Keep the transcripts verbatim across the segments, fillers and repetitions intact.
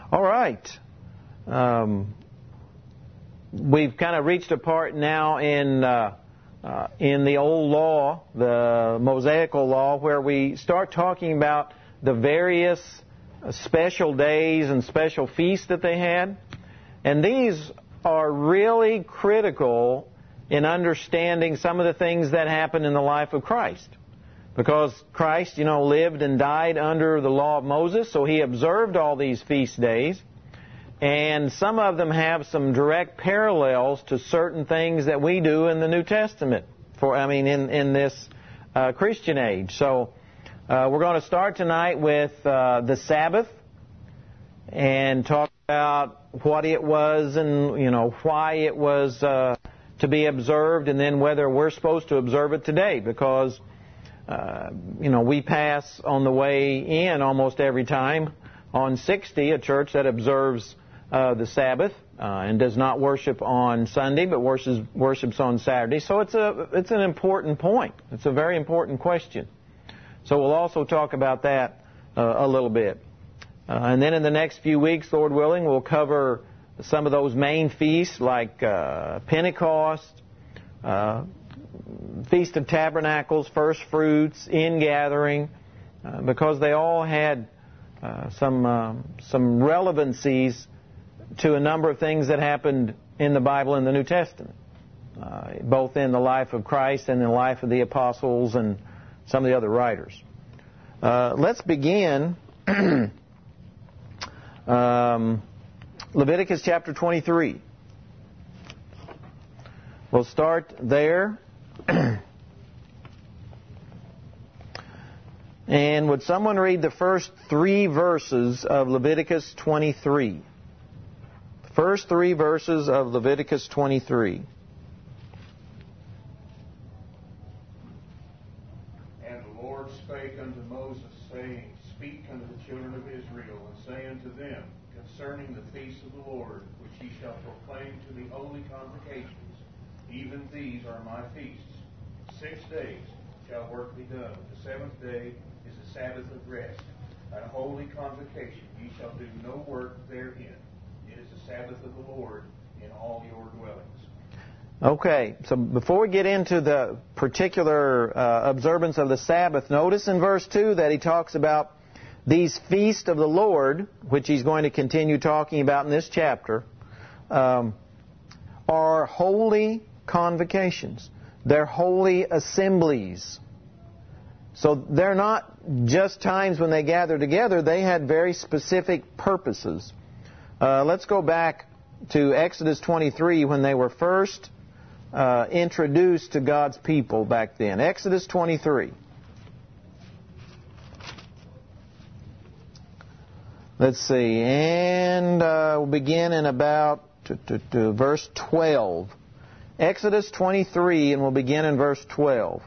All right. Um, we've kind of reached a part now in uh, uh, in the old law, the Mosaical law, where we start talking about the various special days and special feasts that they had. And these are really critical in understanding some of the things that happened in the life of Christ. Because Christ, you know, lived and died under the law of Moses, so He observed all these feast days. And some of them have some direct parallels to certain things that we do in the New Testament, for I mean, in, in this uh, Christian age. So uh, we're going to start tonight with uh, the Sabbath and talk about what it was and, you know, why it was uh, to be observed, and then whether we're supposed to observe it today, because Uh, you know, we pass on the way in almost every time on sixty, a church that observes uh, the Sabbath uh, and does not worship on Sunday, but worships, worships on Saturday. So it's a it's an important point. It's a very important question. So we'll also talk about that uh, a little bit. Uh, and then in the next few weeks, Lord willing, we'll cover some of those main feasts like uh, Pentecost, uh, Feast of Tabernacles, First Fruits, Ingathering, uh, because they all had uh, some uh, some relevancies to a number of things that happened in the Bible and the New Testament, uh, both in the life of Christ and in the life of the apostles and some of the other writers. Uh, let's begin um, Leviticus chapter twenty-three. We'll start there. And would someone read the first three verses of Leviticus twenty-three? The first three verses of Leviticus twenty-three. And the Lord spake unto Moses, saying, Speak unto the children of Israel, and say unto them, concerning the feasts of the Lord, which ye shall proclaim to the holy convocations, even these are my feasts. Six days shall work be done. The seventh day is the Sabbath of rest, a holy convocation. Ye shall do no work therein. It is the Sabbath of the Lord in all your dwellings. Okay, so before we get into the particular uh, observance of the Sabbath, notice in verse two that he talks about these feasts of the Lord, which he's going to continue talking about in this chapter, um, are holy convocations. They're holy assemblies. So they're not just times when they gather together. They had very specific purposes. Uh, let's go back to Exodus twenty-three when they were first uh, introduced to God's people back then. Exodus twenty-three. Let's see. And uh, we'll begin in about to, to, to verse twelve. Exodus twenty-three, and we'll begin in verse twelve.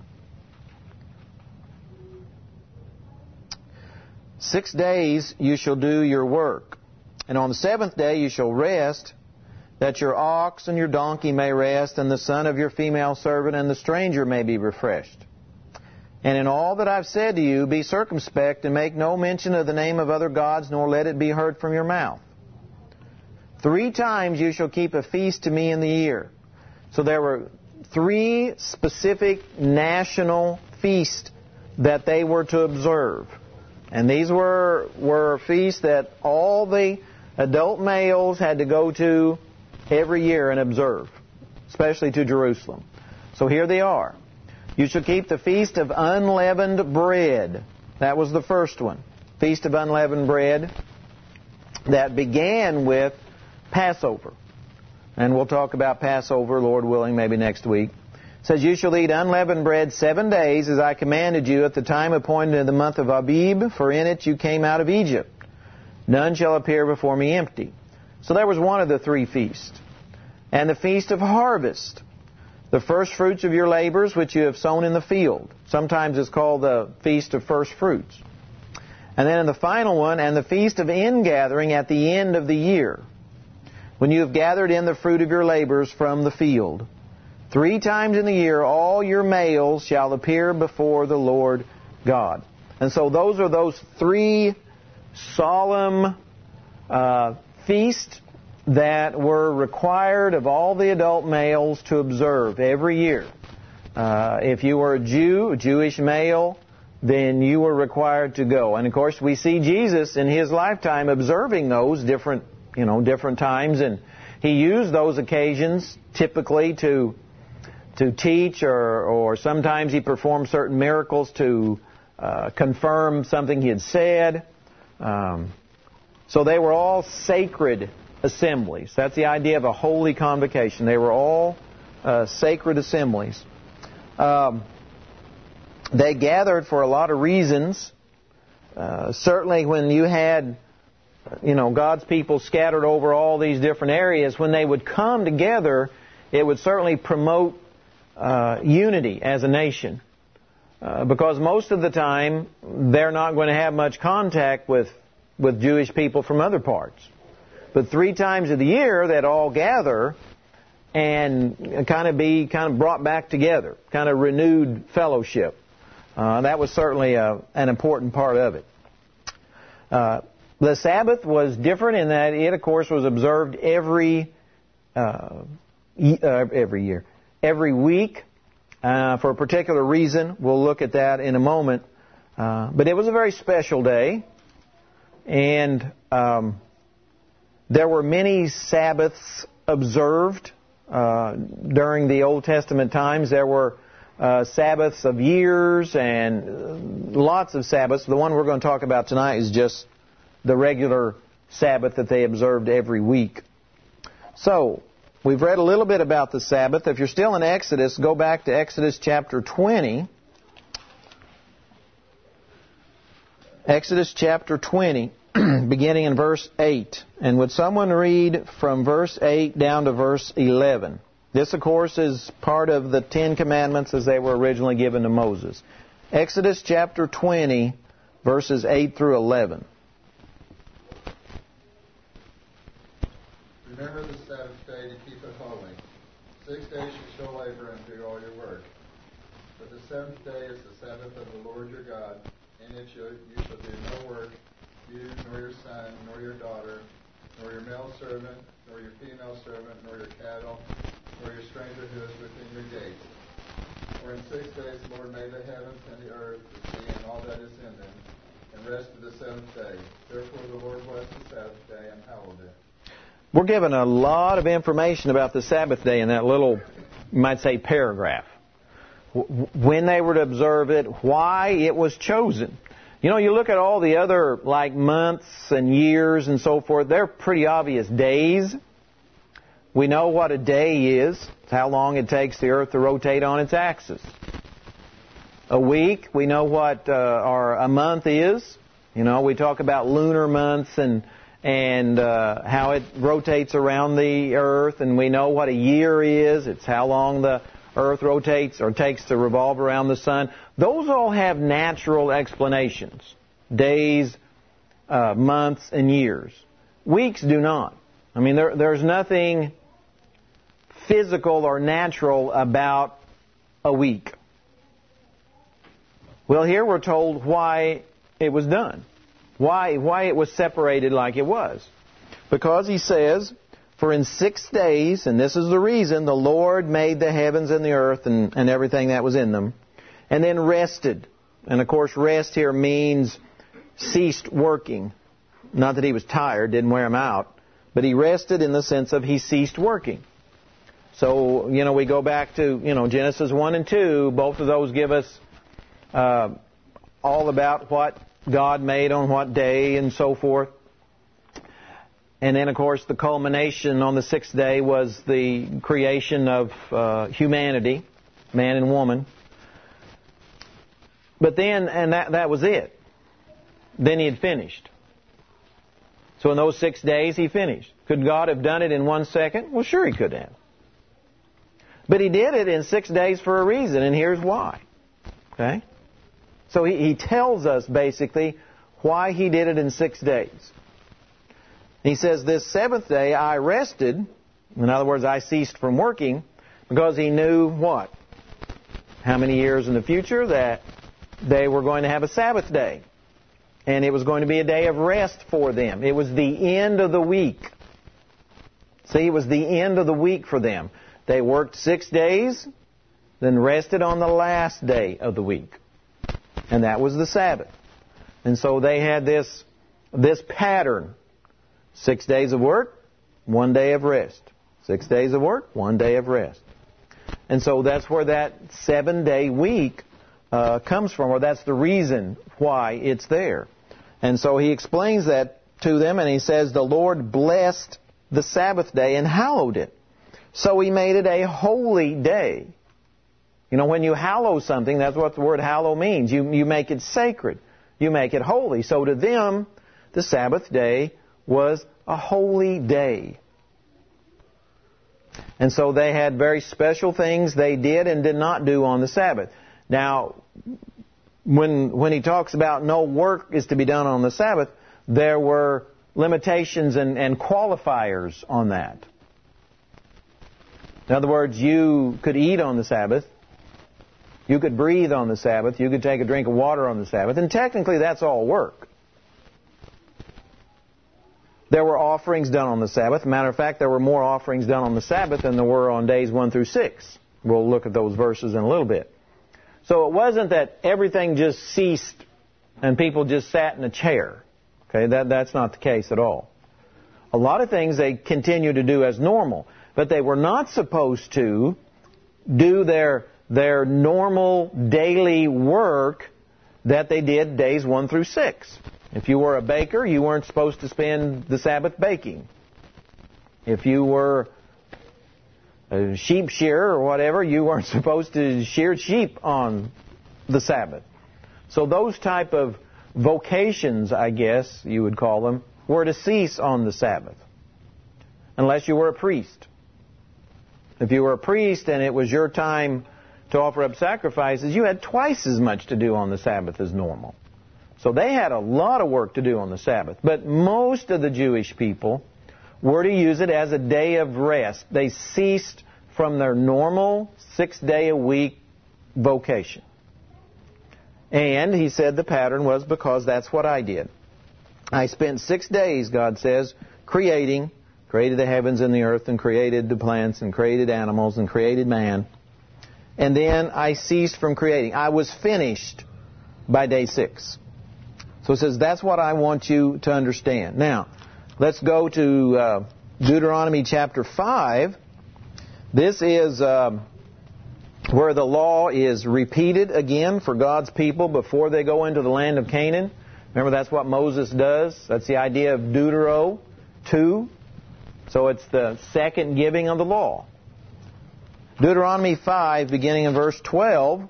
Six days you shall do your work, and on the seventh day you shall rest, that your ox and your donkey may rest, and the son of your female servant and the stranger may be refreshed. And in all that I've said to you, be circumspect, and make no mention of the name of other gods, nor let it be heard from your mouth. Three times you shall keep a feast to me in the year. So there were three specific national feasts that they were to observe. And these were, were feasts that all the adult males had to go to every year and observe, especially to Jerusalem. So here they are. You shall keep the Feast of Unleavened Bread. That was the first one. Feast of Unleavened Bread that began with Passover. And we'll talk about Passover, Lord willing, maybe next week. It says, you shall eat unleavened bread seven days, as I commanded you, at the time appointed in the month of Abib, for in it you came out of Egypt. None shall appear before me empty. So there was one of the three feasts. And the Feast of Harvest, the first fruits of your labors which you have sown in the field. Sometimes it's called the Feast of First Fruits. And then in the final one, and the Feast of Ingathering at the end of the year, when you have gathered in the fruit of your labors from the field. Three times in the year all your males shall appear before the Lord God. And so those are those three solemn uh, feasts that were required of all the adult males to observe every year. Uh, if you were a Jew, a Jewish male, then you were required to go. And of course, we see Jesus in His lifetime observing those different, you know, different times, and He used those occasions typically to to teach, or or sometimes He performed certain miracles to uh, confirm something He had said. Um, so they were all sacred assemblies. That's the idea of a holy convocation. They were all uh, sacred assemblies. Um, they gathered for a lot of reasons. Uh, certainly when you had, you know, God's people scattered over all these different areas, when they would come together, it would certainly promote uh, unity as a nation. Uh, because most of the time, they're not going to have much contact with, with Jewish people from other parts. But three times of the year, they'd all gather and kind of be kind of brought back together, kind of renewed fellowship. Uh, that was certainly a, an important part of it. Uh, the Sabbath was different in that it, of course, was observed every uh, uh, every year, every week, uh, for a particular reason. We'll look at that in a moment. Uh, but it was a very special day, and um, there were many Sabbaths observed uh, during the Old Testament times. There were uh, Sabbaths of years and lots of Sabbaths. The one we're going to talk about tonight is just the regular Sabbath that they observed every week. So, we've read a little bit about the Sabbath. If you're still in Exodus, go back to Exodus chapter twenty. Exodus chapter twenty. Beginning in verse eight. And would someone read from verse eight down to verse eleven? This, of course, is part of the Ten Commandments as they were originally given to Moses. Exodus chapter twenty, verses eight through eleven. Remember the Sabbath day to keep it holy. Six days you shall labor and do all your work. But the seventh day is the Sabbath of the Lord your God. In it you, you shall do no work, you, nor your son, nor your daughter, nor your male servant, nor your female servant, nor your cattle, nor your stranger who is within your gates. For in six days the Lord made the heavens and the earth, the sea, and all that is in them, and rested the seventh day. Therefore the Lord blessed the Sabbath day and hallowed it. We're given a lot of information about the Sabbath day in that little, you might say, paragraph. When they were to observe it, why it was chosen. You know, you look at all the other, like, months and years and so forth, they're pretty obvious days. We know what a day is. It's how long it takes the earth to rotate on its axis. A week, we know what uh, our, a month is. You know, we talk about lunar months and and uh, how it rotates around the earth, and we know what a year is. It's how long the earth rotates or takes to revolve around the sun. Those all have natural explanations. Days, uh, months, and years. Weeks do not. I mean, there, there's nothing physical or natural about a week. Well, here we're told why it was done. Why, why it was separated like it was. Because he says, for in six days, and this is the reason, the Lord made the heavens and the earth and, and everything that was in them, and then rested. And of course, rest here means ceased working. Not that he was tired, didn't wear him out, but he rested in the sense of he ceased working. So, you know, we go back to, you know, Genesis one and two. Both of those give us uh, all about what God made on what day and so forth. And then, of course, the culmination on the sixth day was the creation of uh, humanity, man and woman. But then, and that, that was it. Then he had finished. So in those six days, he finished. Could God have done it in one second? Well, sure he could have. But he did it in six days for a reason, and here's why. Okay? So he, he tells us, basically, why he did it in six days. He says, this seventh day I rested. In other words, I ceased from working, because he knew what? How many years in the future that they were going to have a Sabbath day. and it was going to be a day of rest for them. It was the end of the week. See, it was the end of the week for them. They worked six days, then rested on the last day of the week. And that was the Sabbath. And so they had this, this pattern. Six days of work, one day of rest. Six days of work, one day of rest. And so that's where that seven-day week uh, comes from, or that's the reason why it's there. And so he explains that to them, and he says, the Lord blessed the Sabbath day and hallowed it. So he made it a holy day. You know, when you hallow something, that's what the word hallow means. You, you make it sacred. You make it holy. So to them, the Sabbath day was a holy day. And so they had very special things they did and did not do on the Sabbath. Now, when when he talks about no work is to be done on the Sabbath, there were limitations and, and qualifiers on that. In other words, you could eat on the Sabbath. You could breathe on the Sabbath. You could take a drink of water on the Sabbath. And technically, that's all work. There were offerings done on the Sabbath. Matter of fact, there were more offerings done on the Sabbath than there were on days one through six. We'll look at those verses in a little bit. So it wasn't that everything just ceased and people just sat in a chair. Okay, that, that's not the case at all. A lot of things they continue to do as normal, but they were not supposed to do their, their normal daily work that they did days one through six. If you were a baker, you weren't supposed to spend the Sabbath baking. If you were a sheep shearer or whatever, you weren't supposed to shear sheep on the Sabbath. So those type of vocations, I guess you would call them, were to cease on the Sabbath. Unless you were a priest. If you were a priest and it was your time to offer up sacrifices, you had twice as much to do on the Sabbath as normal. So they had a lot of work to do on the Sabbath. But most of the Jewish people were to use it as a day of rest. They ceased from their normal six-day-a-week vocation. And he said the pattern was because that's what I did. I spent six days, God says, creating, created the heavens and the earth, and created the plants, and created animals, and created man. And then I ceased from creating. I was finished by day six. So it says, that's what I want you to understand. Now, let's go to uh, Deuteronomy chapter five. This is uh, where the law is repeated again for God's people before they go into the land of Canaan. Remember, that's what Moses does. That's the idea of Deutero two. So it's the second giving of the law. Deuteronomy five, beginning in verse twelve.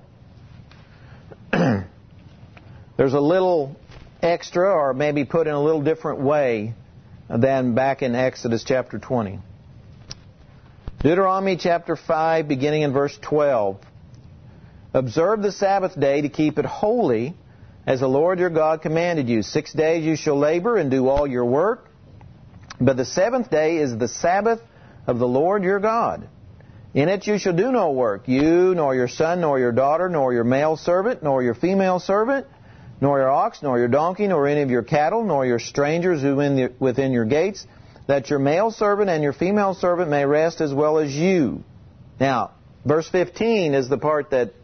There's a little extra, or maybe put in a little different way than back in Exodus chapter twenty. Deuteronomy chapter five, beginning in verse twelve. Observe the Sabbath day to keep it holy, as the Lord your God commanded you. Six days you shall labor and do all your work, but the seventh day is the Sabbath of the Lord your God. In it you shall do no work, you, nor your son, nor your daughter, nor your male servant, nor your female servant, nor your ox, nor your donkey, nor any of your cattle, nor your strangers who in the, within your gates, that your male servant and your female servant may rest as well as you. Now, verse fifteen is the part that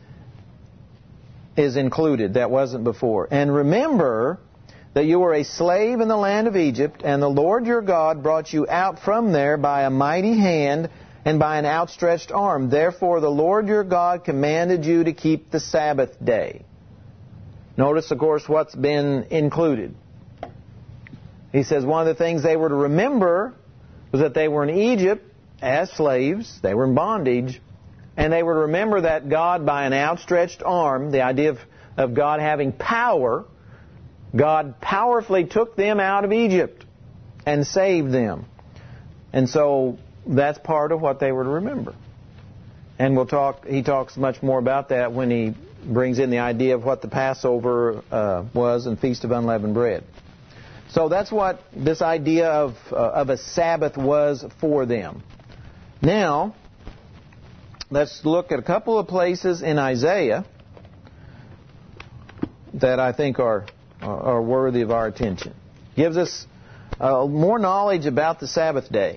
is included, that wasn't before. And remember that you were a slave in the land of Egypt, and the Lord your God brought you out from there by a mighty hand and by an outstretched arm. Therefore the Lord your God commanded you to keep the Sabbath day. Notice, of course, what's been included. He says one of the things they were to remember was that they were in Egypt as slaves. They were in bondage. And they were to remember that God, by an outstretched arm, the idea of, of God having power, God powerfully took them out of Egypt and saved them. And so that's part of what they were to remember. And we'll talk. He talks much more about that when he brings in the idea of what the Passover uh, was and Feast of Unleavened Bread. So that's what this idea of uh, of a Sabbath was for them. Now, let's look at a couple of places in Isaiah that I think are are worthy of our attention. Gives us uh, more knowledge about the Sabbath day.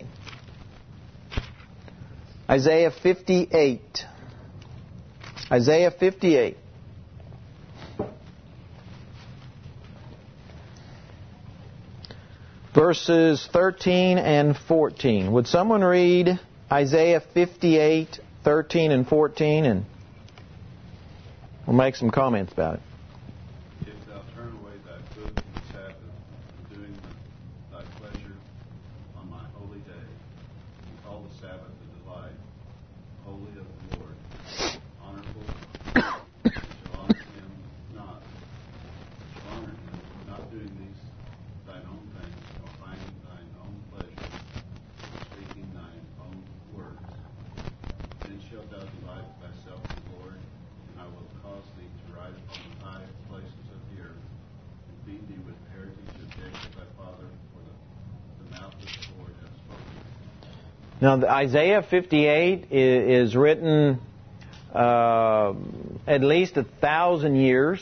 Isaiah fifty-eight. Isaiah fifty-eight. Verses thirteen and fourteen. Would someone read Isaiah fifty-eight, thirteen and fourteen, and we'll make some comments about it. If thou turn away thy foot from the Sabbath, from doing thy pleasure on my holy day, and call the Sabbath a delight, holy of the Lord, honorable, and shall honor him not, shall honor him, not doing these thine own things, nor finding thine own pleasure, nor speaking thine own words. Then shalt thou delight thyself in the Lord, and I will cause thee to ride upon the high places of the earth, and feed thee with the heritage of Jacob thy father, for the, the mouth of the Lord hath spoken. Now, the Isaiah fifty-eight is, is written uh, at least a thousand years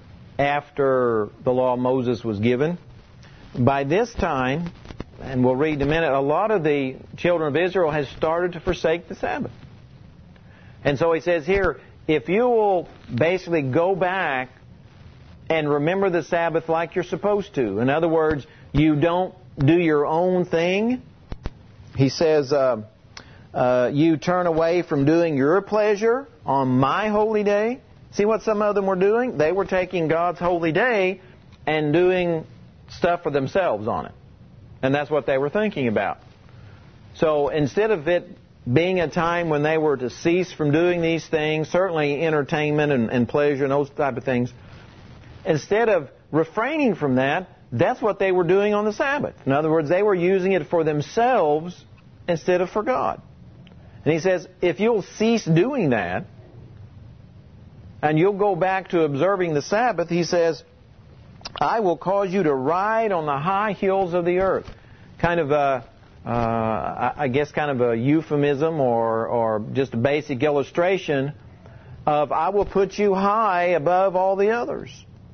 after the law of Moses was given. By this time, and we'll read in a minute, a lot of the children of Israel has started to forsake the Sabbath. And so he says here, if you will basically go back and remember the Sabbath like you're supposed to, in other words, you don't do your own thing, he says, uh, uh, you turn away from doing your pleasure on my holy day. See what some of them were doing? They were taking God's holy day and doing stuff for themselves on it. And that's what they were thinking about. So instead of it being a time when they were to cease from doing these things, certainly entertainment and, and pleasure and those type of things, instead of refraining from that, that's what they were doing on the Sabbath. In other words, they were using it for themselves instead of for God. And he says, if you'll cease doing that, and you'll go back to observing the Sabbath, he says, I will cause you to ride on the high hills of the earth. Kind of a, uh, I guess kind of a euphemism or, or just a basic illustration of I will put you high above all the others.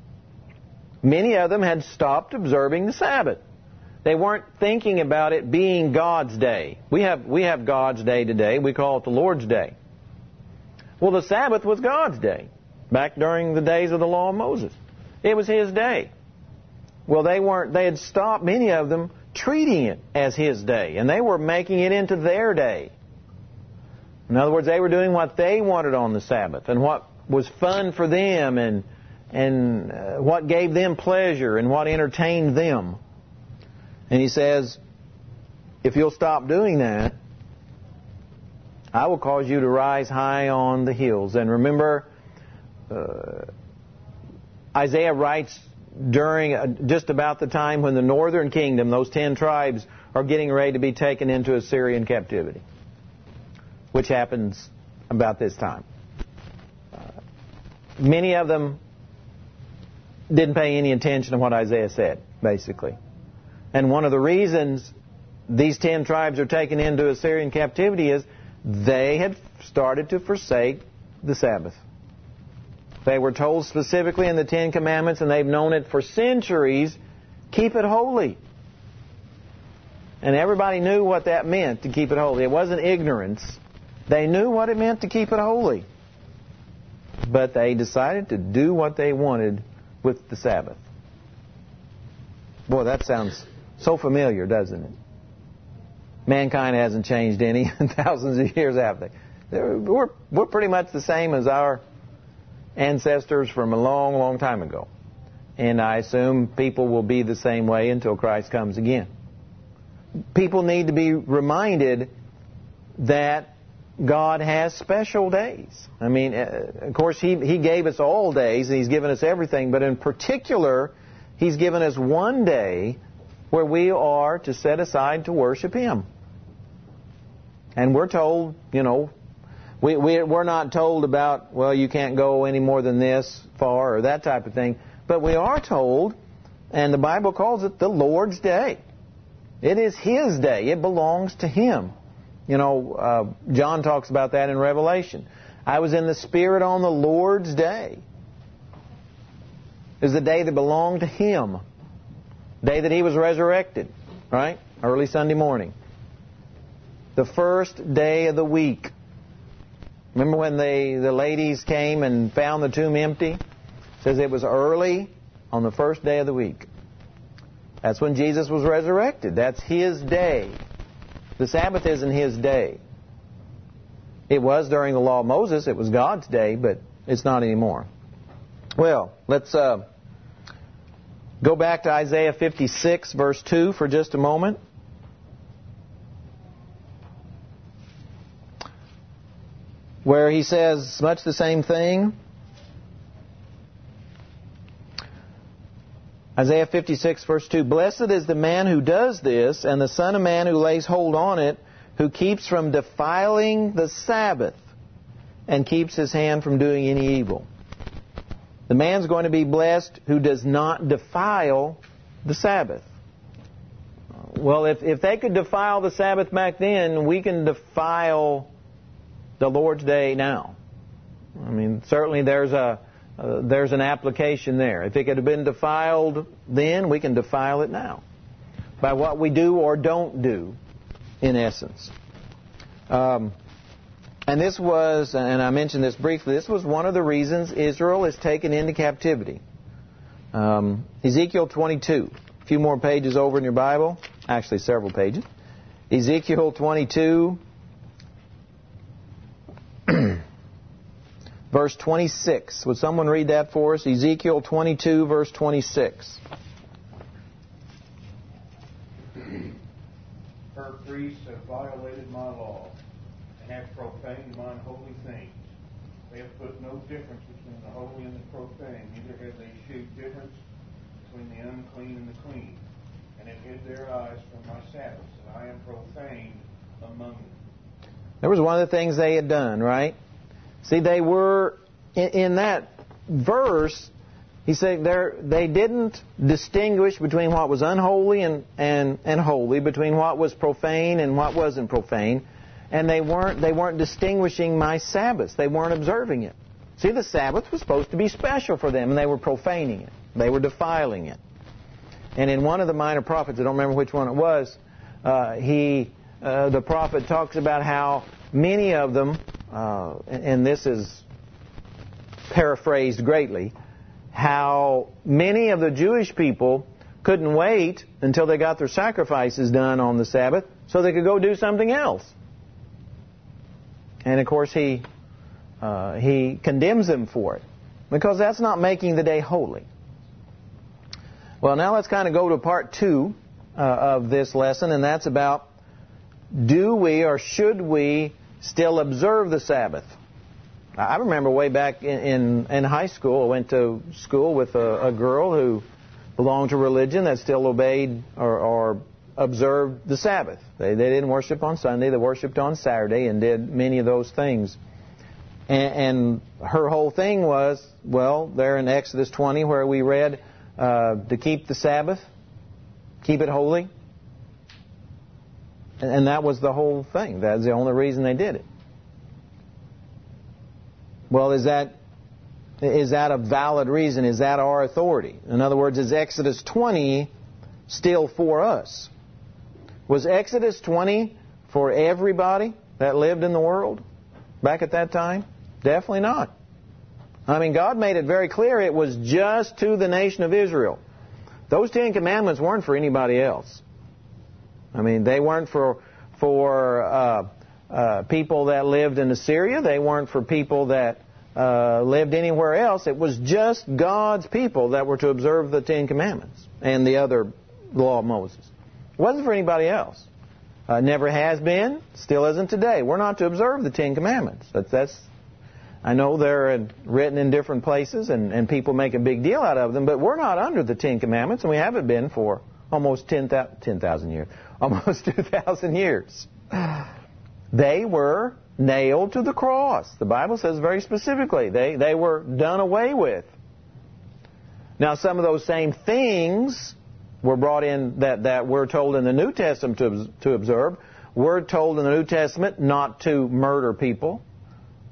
Many of them had stopped observing the Sabbath. They weren't thinking about it being God's day. We have, we have God's day today. We call it the Lord's day. Well, the Sabbath was God's day back during the days of the law of Moses. It was His day. Well, they weren't. They had stopped, many of them, treating it as His day. And they were making it into their day. In other words, they were doing what they wanted on the Sabbath and what was fun for them and, and uh, what gave them pleasure and what entertained them. And he says, if you'll stop doing that, I will cause you to rise high on the hills. And remember, uh, Isaiah writes during uh, just about the time when the northern kingdom, those ten tribes, are getting ready to be taken into Assyrian captivity, which happens about this time. Uh, many of them didn't pay any attention to what Isaiah said, basically. And one of the reasons these ten tribes are taken into Assyrian captivity is they had started to forsake the Sabbath. They were told specifically in the Ten Commandments, and they've known it for centuries, keep it holy. And everybody knew what that meant, to keep it holy. It wasn't ignorance. They knew what it meant to keep it holy. But they decided to do what they wanted with the Sabbath. Boy, that sounds so familiar, doesn't it? Mankind hasn't changed any thousands of years after. We're, we're pretty much the same as our ancestors from a long, long time ago. And I assume people will be the same way until Christ comes again. People need to be reminded that God has special days. I mean, of course, He, he gave us all days, and He's given us everything, but in particular, He's given us one day where we are to set aside to worship Him. And we're told, you know, we, we, we're not told about, well, you can't go any more than this far or that type of thing. But we are told, and the Bible calls it the Lord's Day. It is His day. It belongs to Him. You know, uh, John talks about that in Revelation. I was in the Spirit on the Lord's day. is the day that belonged to Him. Day that He was resurrected, right? Early Sunday morning. The first day of the week. Remember when they, the ladies came and found the tomb empty? It says it was early on the first day of the week. That's when Jesus was resurrected. That's His day. The Sabbath isn't His day. It was during the law of Moses. It was God's day, but it's not anymore. Well, let's uh, go back to Isaiah fifty-six, verse two for just a moment. Where he says much the same thing. Isaiah fifty-six, verse two. Blessed is the man who does this, and the son of man who lays hold on it, who keeps from defiling the Sabbath, and keeps his hand from doing any evil. The man's going to be blessed who does not defile the Sabbath. Well, if, if they could defile the Sabbath back then, we can defile the Lord's Day now. I mean, certainly there's a uh, there's an application there. If it could have been defiled then, we can defile it now by what we do or don't do, in essence. Um, and this was, and I mentioned this briefly, this was one of the reasons Israel is taken into captivity. Um, Ezekiel twenty-two, a few more pages over in your Bible, actually several pages. Ezekiel twenty-two. Verse twenty-six. Would someone read that for us? Ezekiel twenty-two, verse twenty-six. Her priests have violated my law and have profaned mine holy things. They have put no difference between the holy and the profane, neither have they shewed difference between the unclean and the clean, and have hid their eyes from my Sabbaths, and I am profaned among them. That was one of the things they had done, right? See, they were, in, in that verse, he said they didn't distinguish between what was unholy and, and, and holy, between what was profane and what wasn't profane, and they weren't they weren't distinguishing my Sabbath. They weren't observing it. See, the Sabbath was supposed to be special for them, and they were profaning it. They were defiling it. And in one of the minor prophets, I don't remember which one it was, uh, he uh, the prophet talks about how many of them, uh, and this is paraphrased greatly, how many of the Jewish people couldn't wait until they got their sacrifices done on the Sabbath so they could go do something else. And of course he uh, he condemns them for it, because that's not making the day holy. Well, now let's kind of go to part two uh, of this lesson, and that's about, do we or should we still observe the Sabbath? I remember way back in, in, in high school, I went to school with a, a girl who belonged to a religion that still obeyed or, or observed the Sabbath. They, they didn't worship on Sunday, they worshipped on Saturday and did many of those things. And, and her whole thing was, well, there in Exodus twenty where we read uh, to keep the Sabbath, keep it holy. And, and that was the whole thing. That's the only reason they did it. Well, is that is that a valid reason? Is that our authority? In other words, is Exodus twenty still for us? Was Exodus twenty for everybody that lived in the world back at that time? Definitely not. I mean, God made it very clear it was just to the nation of Israel. Those Ten Commandments weren't for anybody else. I mean, they weren't for for uh, uh, people that lived in Assyria. They weren't for people that uh, lived anywhere else. It was just God's people that were to observe the Ten Commandments and the other law of Moses. It wasn't for anybody else. Uh, never has been, still isn't today. We're not to observe the Ten Commandments. That's, that's I know they're in, written in different places, and, and people make a big deal out of them, but we're not under the Ten Commandments, and we haven't been for almost ten thousand years. Almost two thousand years. They were nailed to the cross. The Bible says very specifically, they, they were done away with. Now, some of those same things were brought in that, that we're told in the New Testament to, to observe. We're told in the New Testament not to murder people,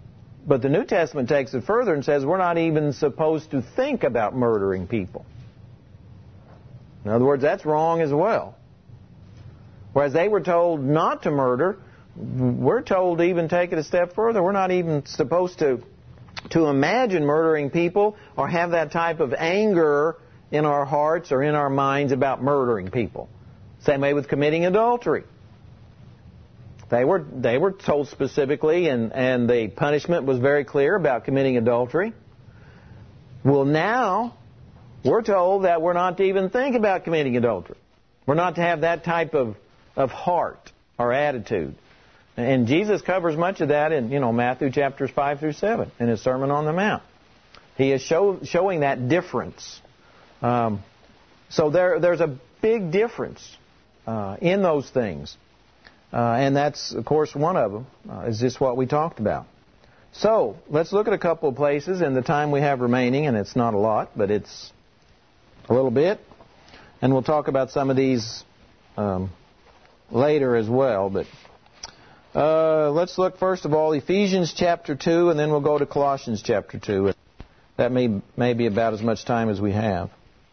But the New Testament takes it further and says we're not even supposed to think about murdering people. In other words, that's wrong as well. Whereas they were told not to murder, we're told to even take it a step further. We're not even supposed to, to imagine murdering people or have that type of anger in our hearts or in our minds about murdering people. Same way with committing adultery. They were they were told specifically, and, and the punishment was very clear about committing adultery. Well, now we're told that we're not to even think about committing adultery. We're not to have that type of, of heart or attitude. And Jesus covers much of that in, you know, Matthew chapters five through seven in His Sermon on the Mount. He is show, showing that difference. Um, so there there's a big difference uh, in those things. Uh, and that's, of course, one of them, uh, is just what we talked about. So, let's look at a couple of places in the time we have remaining, and it's not a lot, but it's a little bit. And we'll talk about some of these um, later as well. But uh, let's look, first of all, Ephesians chapter two, and then we'll go to Colossians chapter two. That may, may be about as much time as we have.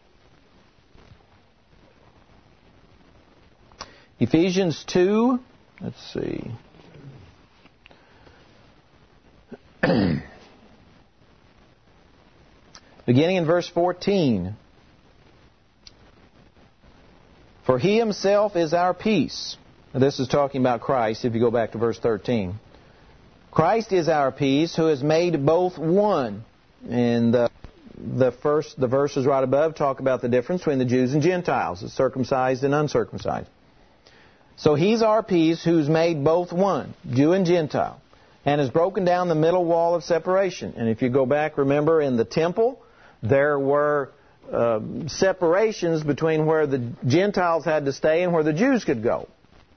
Ephesians two, let's see. Beginning in verse fourteen. For He Himself is our peace. Now, this is talking about Christ, if you go back to verse thirteen. Christ is our peace, who has made both one. And the, the first, the verses right above talk about the difference between the Jews and Gentiles, the circumcised and uncircumcised. So He's our peace, who's made both one, Jew and Gentile, and has broken down the middle wall of separation. And if you go back, remember, in the temple, there were uh, separations between where the Gentiles had to stay and where the Jews could go.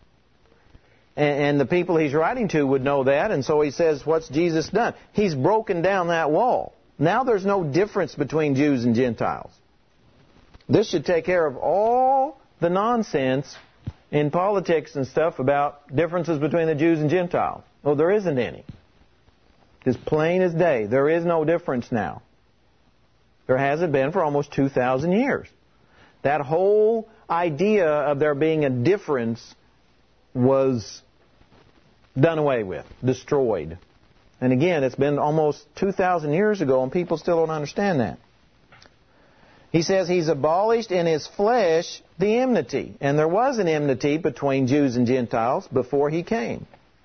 And, and the people He's writing to would know that, and so He says, what's Jesus done? He's broken down that wall. Now there's no difference between Jews and Gentiles. This should take care of all the nonsense in politics and stuff about differences between the Jews and Gentiles. Well, there isn't any. It's plain as day. There is no difference now. There hasn't been for almost two thousand years. That whole idea of there being a difference was done away with, destroyed. And again, it's been almost two thousand years ago, and people still don't understand that. He says He's abolished in His flesh the enmity. And there was an enmity between Jews and Gentiles before He came.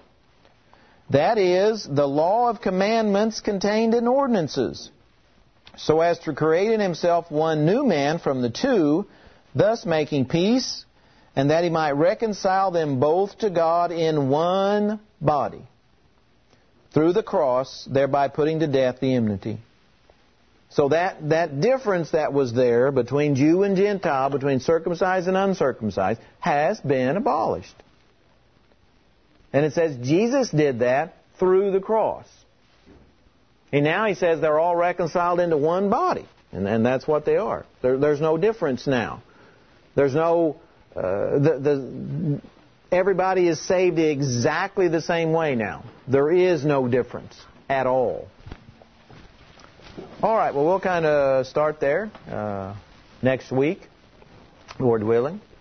That is, the law of commandments contained in ordinances, so as to create in Himself one new man from the two, thus making peace, and that He might reconcile them both to God in one body, through the cross, thereby putting to death the enmity. So that, that difference that was there between Jew and Gentile, between circumcised and uncircumcised, has been abolished. And it says Jesus did that through the cross. And now He says they're all reconciled into one body. And, and that's what they are. There, there's no difference now. There's no... Uh, the, the, everybody is saved exactly the same way now. There is no difference at all. All right, well, we'll kind of start there uh, next week, Lord willing.